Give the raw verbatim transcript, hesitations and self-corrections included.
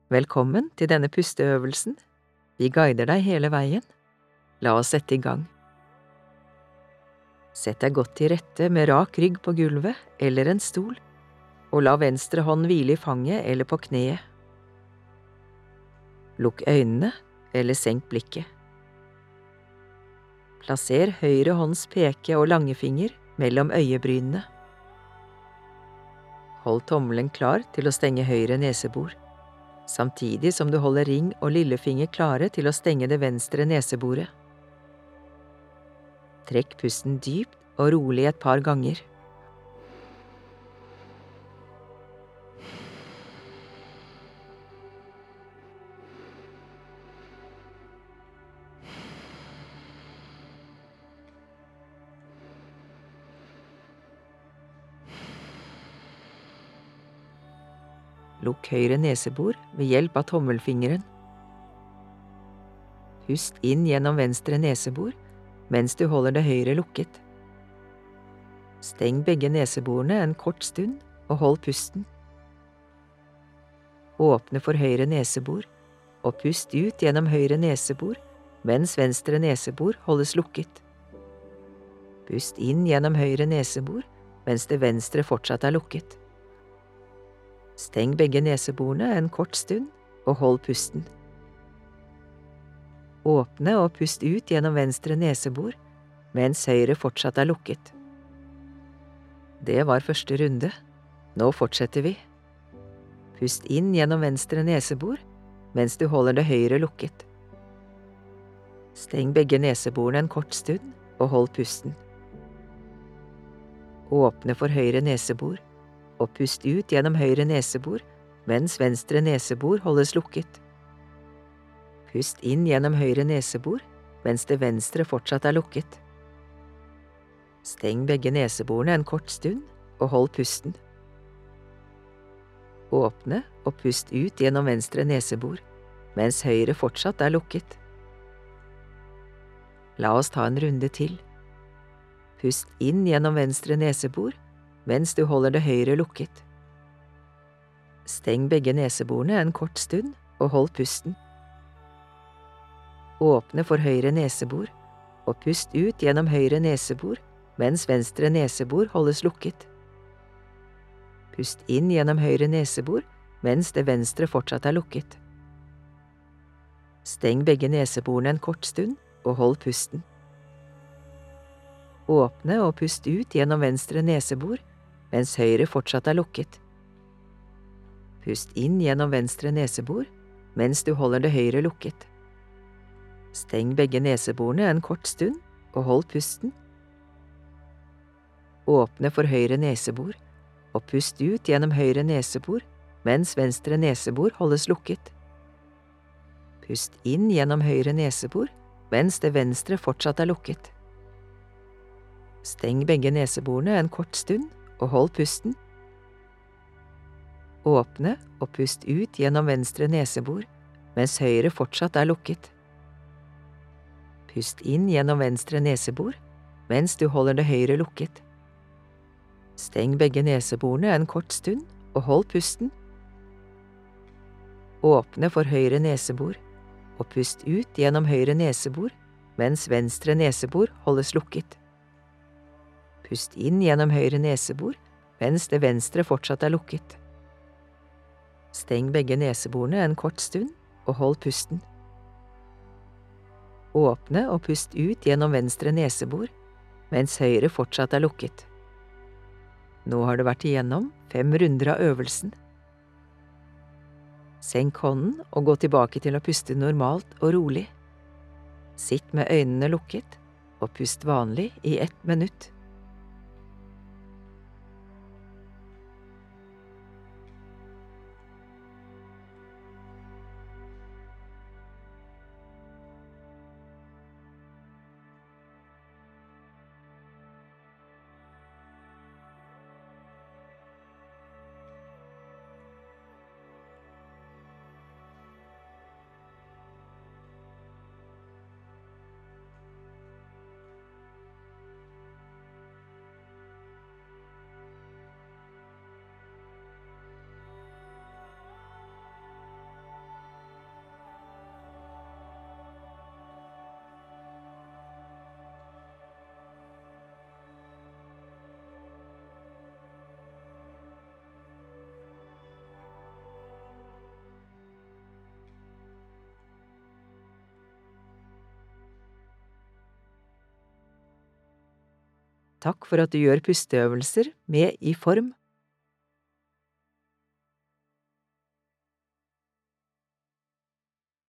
Velkommen til denne pusteøvelsen. Vi guider deg hele veien. La oss sette i gang. Sett deg godt til rette med rak rygg på gulvet eller en stol, og la venstre hånd hvile i fanget eller på kneet. Lukk øynene eller senk blikket. Plasser høyre hånds peke- og langefinger mellom øyebrynene. Hold tommelen klar til å stenge høyre nesebor, samtidig som du holder ring og lillefinger klare til å stenge det venstre neseboret. Trekk pusten dypt og rolig et par ganger. Lukk høyre nesebor ved hjelp av tommelfingeren. Pust inn gjennom venstre nesebor mens du holder det høyre lukket. Steng begge neseborene en kort stund og hold pusten. Åpne for høyre nesebor og pust ut gjennom høyre nesebor mens venstre nesebor holdes lukket. Pust inn gjennom høyre nesebor mens det venstre fortsatt er lukket. Steng begge neseborene en kort stund og hold pusten. Åpne og pust ut gjennom venstre nesebor mens høyre fortsatt er lukket. Det var første runde. Nå fortsetter vi. Pust inn gjennom venstre nesebor mens du holder det høyre lukket. Steng begge neseborene en kort stund og hold pusten. Åpne for høyre nesebor og pust ut gjennom høyre nesebor mens venstre nesebor holdes lukket. Pust inn gjennom høyre nesebor mens det venstre fortsatt er lukket. Steng begge neseborene en kort stund og hold pusten. Åpne og pust ut gjennom venstre nesebor mens høyre fortsatt er lukket. La oss ta en runde til. Pust inn gjennom venstre nesebor mens du holder det høyre lukket. Steng begge neseborene en kort stund og hold pusten. Åpne for høyre nesebor og pust ut gjennom høyre nesebor mens venstre nesebor holdes lukket. Pust inn gjennom høyre nesebor mens det venstre fortsatt er lukket. Steng begge neseborene en kort stund og hold pusten. Åpne og pust ut gjennom venstre nesebor mens høyre fortsatt er lukket. Pust inn gjennom venstre nesebor mens du holder det høyre lukket. Steng begge neseborene en kort stund og hold pusten. Åpne for høyre nesebor og pust ut gjennom høyre nesebor mens venstre nesebor holdes lukket. Pust inn gjennom høyre nesebor mens det venstre fortsatt er lukket. Steng begge neseborene en kort stund og hold pusten. Åpne og pust ut gjennom venstre nesebor mens høyre fortsatt er lukket. Pust inn gjennom venstre nesebor mens du holder det høyre lukket. Steng begge neseborene en kort stund og hold pusten. Åpne for høyre nesebor og pust ut gjennom høyre nesebor mens venstre nesebor holdes lukket. Pust inn gjennom høyre nesebor mens det venstre fortsatt er lukket. Steng begge neseborene en kort stund og hold pusten. Åpne og pust ut gjennom venstre nesebor mens høyre fortsatt er lukket. Nå har du vært igjennom fem runder av øvelsen. Senk hånden og gå tilbake til å puste normalt og rolig. Sitt med øynene lukket og pust vanlig i ett minutt. Takk for at du gjør pusteøvelser med I Form